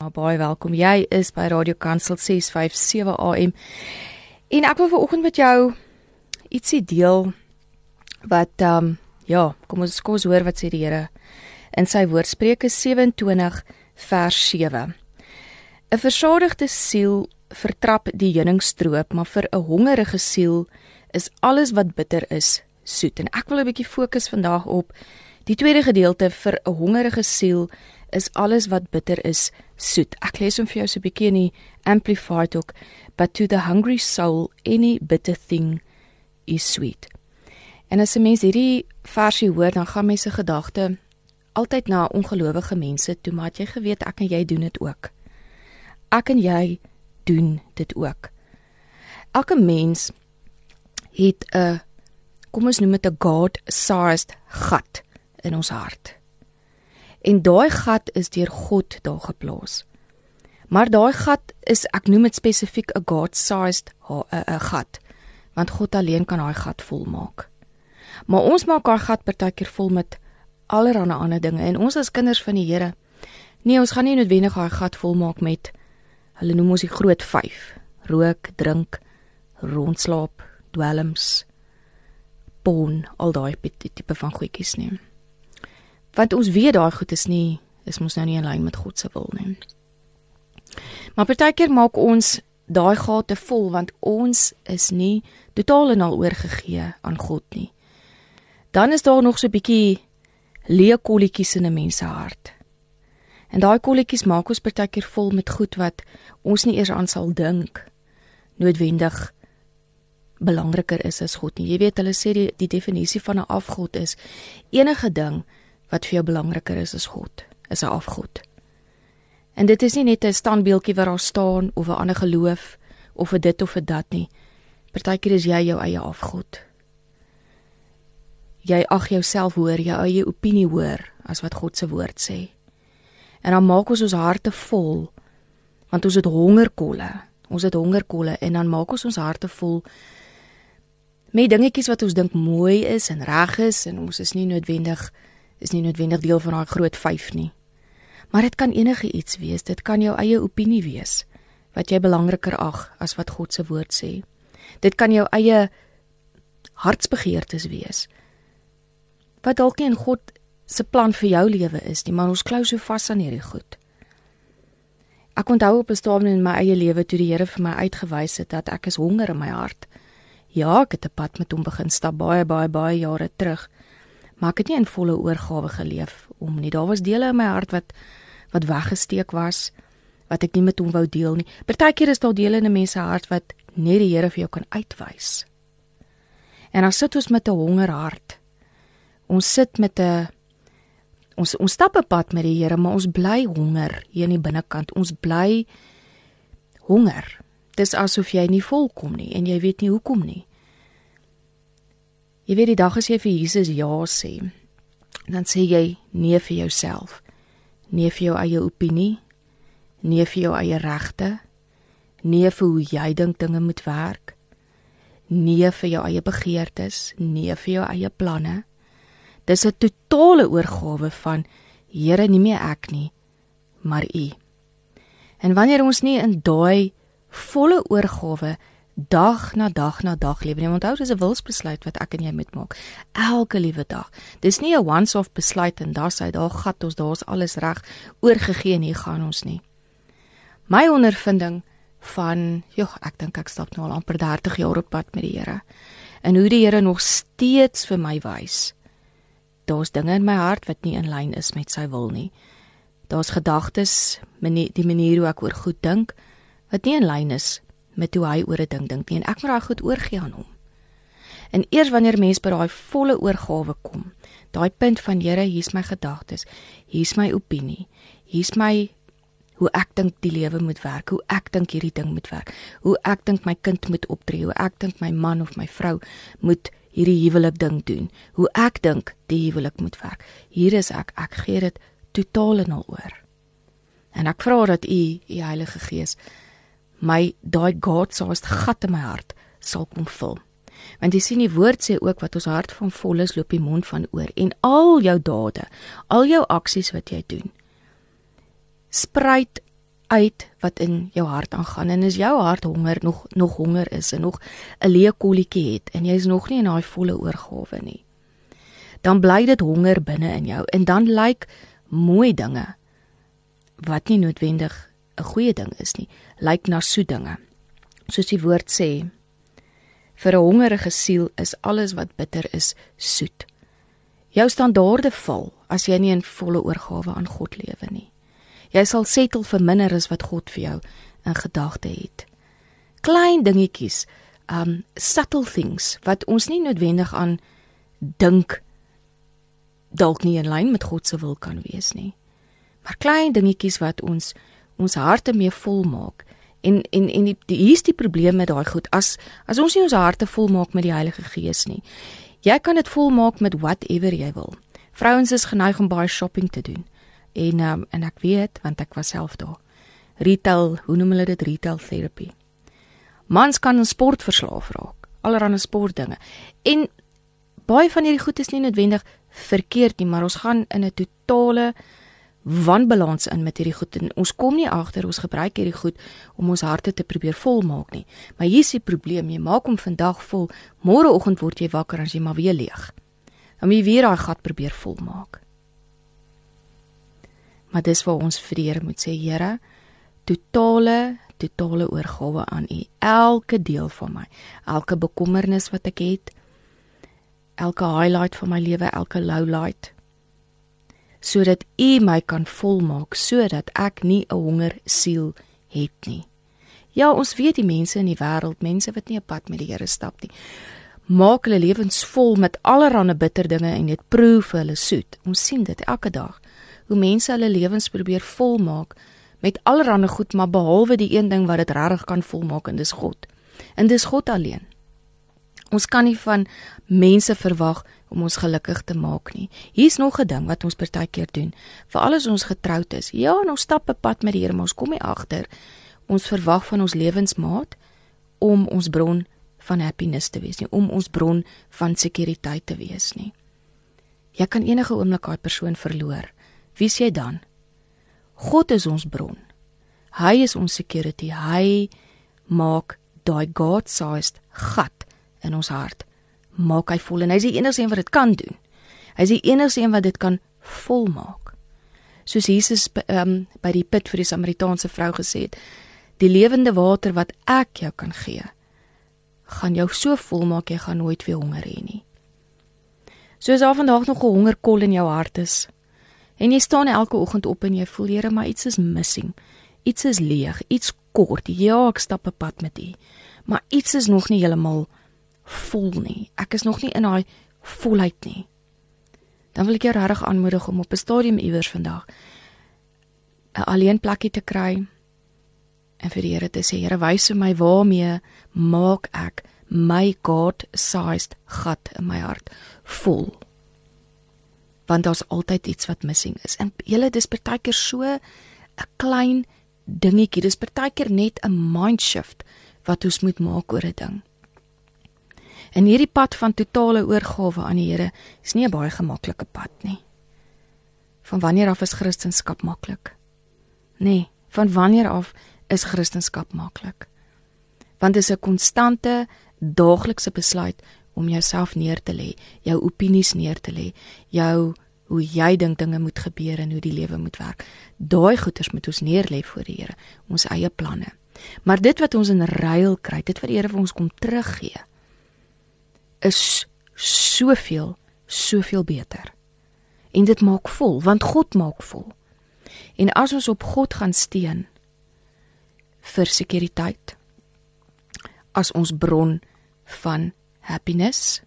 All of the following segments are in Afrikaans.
maar baie welkom. Jy is by Radio Kansel 657 AM. En ek wil vanoggend met jou ietsie deel wat kom ons hoor wat sê die Here in sy woord. Spreuke 27 vers 7. 'n versadigde siel vertrap die heuningstroop, maar vir 'n hongerige siel is alles wat bitter is soet. En ek wil 'n bietjie fokus vandag op die tweede gedeelte. Vir 'n hongerige siel is alles wat bitter is soet. Ek lees hom vir jou so 'n bietjie in die Amplified ook. But to the hungry soul, any bitter thing is sweet. En as 'n mens hierdie versie hoor, dan gaan mense gedagte altyd na ongelowige mense toe, maar het jy geweet, ek en jy doen dit ook. Ek en jy doen dit ook. Elke mens het 'n, kom ons noem dit 'n God-sized gat in ons hart. En daai gat is deur God daar geplaas. Maar daai gat is, ek noem dit spesifiek 'n God-sized gat, want God alleen kan daai gat volmaak. Maar ons maak haar gat partykeer vol met allerlei ander dinge, en ons as kinders van die Here, nee, ons gaan nie noodwendig haar gat volmaak met, hulle noem ons die groot 5, rook, drink, rondslaap, dwelms, porn, al daai tipe van goedjies nie. Want ons weet daai goed is mos nou nie in lyn met God se wil nie. Maar partykeer maak ons daai gate vol, want ons is nie totaal en al oorgegee aan God nie. Dan is daar nog so 'n bietjie leë kolletjies in 'n mens se hart. En daai kolletjies maak ons partykeer vol met goed wat ons nie eers aan sal dink noodwendig belangriker is as God nie. Jy weet, hulle sê die definisie van 'n afgod is enige ding wat vir jou belangriker is as God, is 'n afgod. En dit is nie net 'n standbeeldjie wat daar staan, of 'n ander geloof, of 'n dit of 'n dat nie. Partykeer is jy jou eie afgod. Jy ag jouself hoor, jou eie opinie hoor, as wat God se woord sê. En dan maak ons harte vol, want ons het hongerkolle, en dan maak ons harte vol met dingetjies wat ons dink mooi is en reg is, en ons is nie noodwendig deel van daai groot 5 nie. Maar dit kan enige iets wees, dit kan jou eie opinie wees, wat jy belangriker ag as wat God se woord sê. Dit kan jou eie hartsbegeertes wees, wat dalk nie in God se plan vir jou lewe is nie, maar ons klou so vas aan hierdie goed. Ek onthou op 'n stadium in my eie lewe, toe die Here vir my uitgewys het dat ek is honger in my hart. Ja, ek het 'n pad met hom begin stap, baie jare terug, maar ek het nie in volle oorgawe geleef om nie. Daar was dele in my hart wat weggesteek was, wat ek nie met hom wou deel nie. Partykeer is daar dele in 'n mens se hart wat net die Here vir jou kan uitwys. En dan sit ons met 'n honger hart. Ons sit met ons stap 'n pad met die Here, maar ons bly honger hier in die binnekant. Ons bly honger. Dis asof jy nie volkom nie, en jy weet nie hoekom nie. Jy weet, die dag as jy vir Jesus ja sê, dan sê jy nee vir jouself, nee vir jou eie opinie, nee vir jou eie regte, nee vir hoe jy dink dinge moet werk, nee vir jou eie begeertes, nee vir jou eie planne. Dis 'n totale oorgawe van, Here, nie meer ek nie, maar U. En wanneer ons nie in daai volle oorgawe dag na dag lewe nie, onthou, dis 'n wilsbesluit wat ek en jy moet maak, elke liewe dag. Dis nie 'n once-off besluit en daar gat ons, daar's alles reg, oorgegee en hier gaan ons nie. My ondervinding van, ek dink ek stap nou al amper 30 jaar op pad met die Here, en hoe die Here nog steeds vir my wys, daar's dinge in my hart wat nie in lyn is met sy wil nie. Daar's gedagtes, die manier hoe ek oor goed dink, wat nie in lyn is met hoe hy oor 'n ding dink nie, en ek moet daai goed oorgee aan hom. En eers wanneer mens by daai volle oorgawe kom, daai punt van, Here, hier's my gedagtes, hier's my opinie, hier's my hoe ek dink die lewe moet werk, hoe ek dink hierdie ding moet werk, hoe ek dink my kind moet optree, hoe ek dink my man of my vrou moet hierdie huwelik ding doen, hoe ek dink die huwelik moet werk. Hier is ek gee dit totaal en al oor. En ek vra dat U Heilige Gees, my daai God-sized gat in my hart sal kom vul. Want jy sien, die woord sê ook, wat ons hart van vol is, loop die mond van oor. En al jou dade, al jou aksies wat jy doen, spruit uit wat in jou hart aangaan. En as jou hart nog honger is en nog 'n leë kolletjie het en jy is nog nie in daai volle oorgawe nie, dan bly dit honger binne in jou en dan lyk mooi dinge wat nie noodwendig 'n goeie ding is nie, lyk na soet dinge. Soos die woord sê, vir 'n hongerige siel is alles wat bitter is soet. Jou standaarde val as jy nie in volle oorgawe aan God lewe nie. Jy sal settle vir minder as wat God vir jou in gedagte het. Klein dingetjies, subtle things, wat ons nie noodwendig aan dink, dalk nie in lyn met God se wil kan wees nie. Maar klein dingetjies wat ons harte mee vol maak. En hier is die probleem met daai goed. As ons nie ons harte vol maak met die Heilige Gees nie. Jy kan dit vol maak met whatever jy wil. Vrouens is geneig om baie shopping te doen. En ek weet, want ek was self daar. Retail, hoe noem hulle dit? Retail therapy. Mans kan in sport verslaaf raak. Allerhande sportdinge. En baie van hierdie goed is nie noodwendig verkeerd nie, maar ons gaan in 'n totale wanbalans in met hierdie goed en ons kom nie agter, ons gebruik hierdie goed om ons harte te probeer volmaak nie. Maar hier is die probleem, jy maak hom vandag vol, môreoggend word jy wakker as jy maar weer leeg. Dan moet jy weer daai gat probeer volmaak. Maar dis waar ons vir die Here moet sê, Here, totale oorgawe aan U, elke deel van my, elke bekommernis wat ek het, elke highlight van my lewe, elke lowlight, sodat U my kan volmaak, sodat ek nie 'n honger siel het nie. Ja, ons weet die mense in die wêreld, mense wat nie 'n pad met die Here stap nie, maak hulle lewens vol met allerlei bitter dinge en dit proe vir hulle soet. Ons sien dit elke dag, hoe mense hulle lewens probeer volmaak met allerlei goed, maar behalwe die een ding wat dit regtig kan volmaak, en dis God. En dis God alleen. Ons kan nie van mense verwag om ons gelukkig te maak nie. Hier's nog 'n ding wat ons partykeer doen, veral as ons getroud is. Ja, en ons stap 'n pad met die Here, maar ons kom nie agter. Ons verwag van ons lewensmaat om ons bron van happiness te wees nie, om ons bron van sekuriteit te wees nie. Jy kan enige oomblik daai persoon verloor. Wie is jy dan? God is ons bron. Hy is ons security. Hy maak daai God-sized gat in ons hart, maak hy vol, en hy is die enigste een wat dit kan doen. Hy is die enigste een wat dit kan volmaak. Soos Jesus by die put vir die Samaritaanse vrou gesê het, die lewende water wat ek jou kan gee, gaan jou so volmaak, jy gaan nooit weer honger hê nie. So as daar vandag nog 'n hongerkol in jou hart is, en jy staan elke oggend op en jy voel, Here, maar iets is missing, iets is leeg, iets kort, ja, ek stap 'n pad met U, maar iets is nog nie heeltemal vol nie, ek is nog nie in daai volheid nie, dan wil ek jou regtig aanmoedig om op 'n stadium iewers vandag 'n alleen plekkie te kry, en vir die Here te sê, Here, wys vir my waarmee maak ek my God-sized gat in my hart vol, want daar's altyd iets wat missing is, en julle, dis partykeer so 'n klein dingetjie, dis partykeer net 'n mindshift wat ons moet maak oor 'n ding. En hierdie pad van totale oorgawe aan die Here is nie 'n baie gemaklike pad nie. Van wanneer af is Christendom maklik? Nee, van wanneer af is Christendom maklik? Want dit is 'n konstante, daaglikse besluit om jouself neer te lê, jou opinies neer te lê, hoe jy dink dinge moet gebeur en hoe die lewe moet werk. Daai goeders moet ons neer lê voor die Here, ons eie planne. Maar dit wat ons in ruil kry, dit wat die Here vir ons kom teruggee, is soveel beter. En dit maak vol, want God maak vol. En as ons op God gaan steun vir sekuriteit, as ons bron van happiness,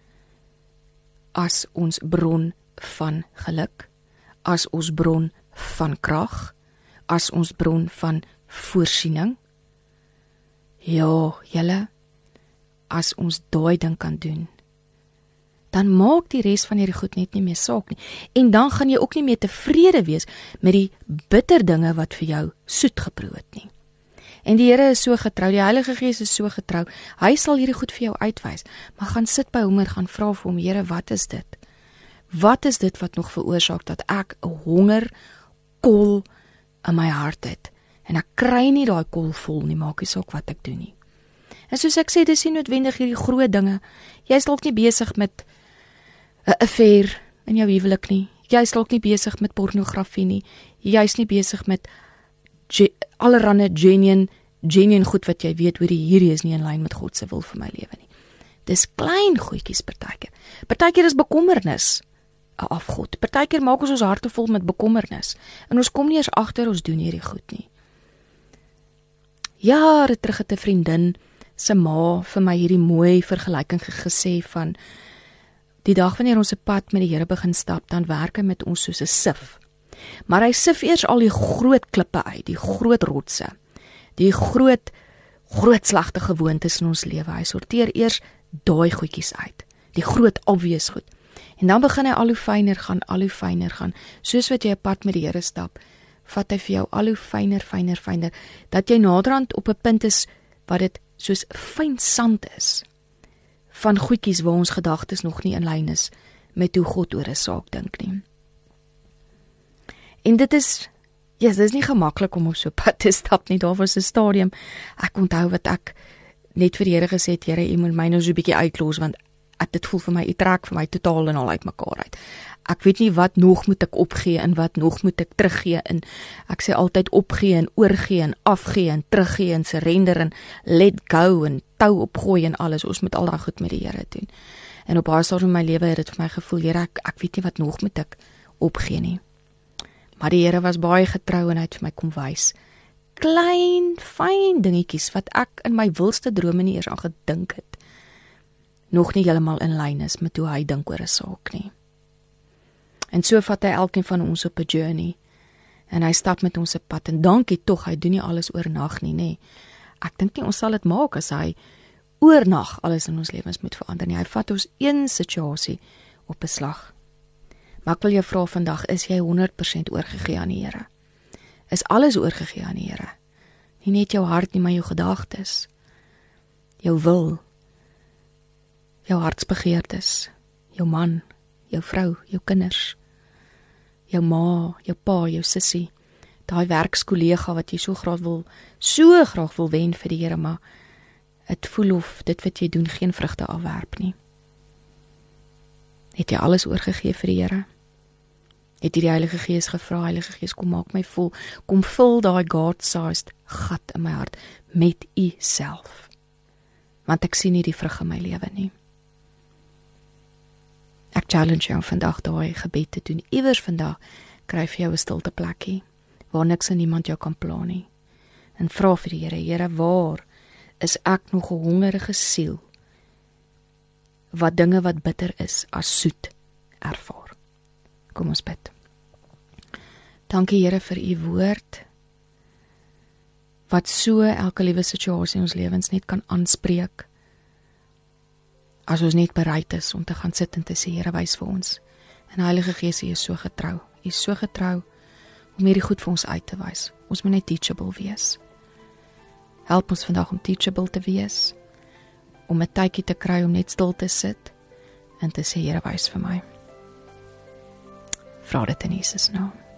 as ons bron van geluk, as ons bron van krag, as ons bron van voorsiening, ja, julle, as ons daai ding kan doen, dan maak die res van hierdie goed net nie meer saak nie. En dan gaan jy ook nie meer tevrede wees met die bitter dinge wat vir jou soet geproe het nie. En die Here is so getrou, die Heilige Gees is so getrou, hy sal hierdie goed vir jou uitwys, maar gaan sit by honger, gaan vra vir hom, Here, wat is dit? Wat is dit wat nog veroorsaak dat ek 'n hongerkol in my hart het, En ek kry nie daai kol vol nie, maak nie saak wat ek doen nie. En soos ek sê, dis nie noodwendig hierdie groot dinge. Jy is dalk nie besig met 'n affair in jou huwelik nie. Jy is dalk nie besig met pornografie nie. Jy is nie besig met allerhande genuine goed wat jy weet, hierdie is nie in lyn met God se wil vir my lewe nie. Dis klein goedjies partykeer. Partykeer is bekommernis 'n afgod. Partykeer maak ons harte vol met bekommernis en ons kom nie eens agter ons doen hierdie goed nie. Jare terug het 'n vriendin se ma vir my hierdie mooi vergelyking gesê van die dag wanneer ons 'n pad met die Here begin stap, dan werk hy met ons soos 'n sif. Maar hy sif eers al die groot klippe uit, die groot rotse, die groot slegte gewoontes in ons lewe. Hy sorteer eers daai goedjies uit, die groot obvious goed. En dan begin hy al hoe fyner gaan. Soos wat jy 'n pad met die Here stap, vat hy vir jou al hoe fyner, dat jy naderhand op 'n punt is wat dit soos fyn sand is van goedjies waar ons gedagtes nog nie in lyn is met hoe God oor 'n saak dink nie. En dit is nie gemaklik om op so 'n pad te stap nie. Daar was 'n stadium, ek onthou wat ek net vir die Here gesê het, Here, U moet my nou so 'n bietjie uitlos, want dit voel vir my, U trek vir my totaal en al uitmekaar uit. Ek weet nie wat nog moet ek opgee en wat nog moet ek teruggee en ek sê altyd opgee en oorgee en afgee en teruggee en surrender en let go en tou opgooi en alles. Ons moet al daai goed met die Here doen. En op baie stadium in my lewe het dit vir my gevoel, Here, ek weet nie wat nog moet ek opgee nie. Maar die Here was baie getrou en hy het vir my kom wys. Klein, fyn dingetjies wat ek in my wilste drome nie eers aan gedink het, nog nie heeltemal in lyn is met hoe hy dink oor 'n saak nie. En so vat hy elkeen van ons op 'n journey, en hy stap met ons 'n pad, en dankie tog, hy doen nie alles oornag nie, nê. Ek dink nie ons sal dit maak as hy oornag alles in ons lewens moet verander nie. Hy vat ons een situasie op 'n slag. Maar ek wil jou vra vandag, is jy 100% oorgegee aan die Here? Is alles oorgegee aan die Here? Nie net jou hart nie, maar jou gedagtes, jou wil, jou hartsbegeertes, jou man, jou vrou, jou kinders, jou ma, jou pa, jou sussie, daai werkskollega wat jy so graag wil wen vir die Here, maar het voel of dit wat jy doen geen vrugte afwerp nie. Het jy alles oorgegee vir die Here? Het jy die Heilige Gees gevra, Heilige Gees, kom maak my vol, kom vul daai God-sized gat in my hart met U self, want ek sien nie die vrug in my lewe nie. Ek challenge jou vandag daai gebed te doen. Iewers vandag kry vir jou 'n stilte plekkie waar niks en niemand jou kan pla nie. En vra vir die Here, Here, waar is ek nog 'n hongerige siel wat dinge wat bitter is as soet ervaar? Kom ons bid. Dankie Here vir U woord wat so elke liewe situasie in ons lewens net kan aanspreek, as ons net bereid is om te gaan sit en te sê, Here, wys vir ons. En Heilige Gees, U is so getrou. U is so getrou om hierdie goed vir ons uit te wys. Ons moet net teachable wees. Help ons vandag om teachable te wees, om 'n tydjie te kry om net stil te sit en te sê, Here, wys vir my. Vra dit in Jesus naam.